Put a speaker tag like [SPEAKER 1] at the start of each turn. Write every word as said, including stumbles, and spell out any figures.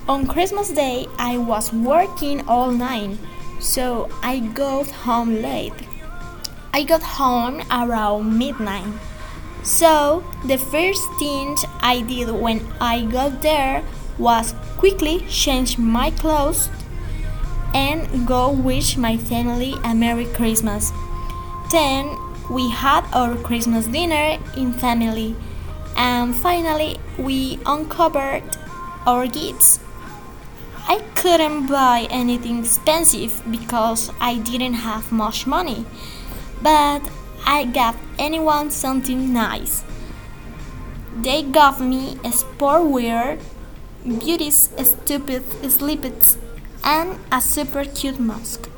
[SPEAKER 1] On Christmas Day, I was working all night, so I got home late. I got home around midnight. So, the first thing I did when I got there was quickly change my clothes and go wish my family a Merry Christmas. Then we had our Christmas dinner in family, and finally we uncovered our gifts. I couldn't buy anything expensive because I didn't have much money, but I gave anyone something nice. They gave me a sportwear, beauty's stupid slippers, and a super cute mask.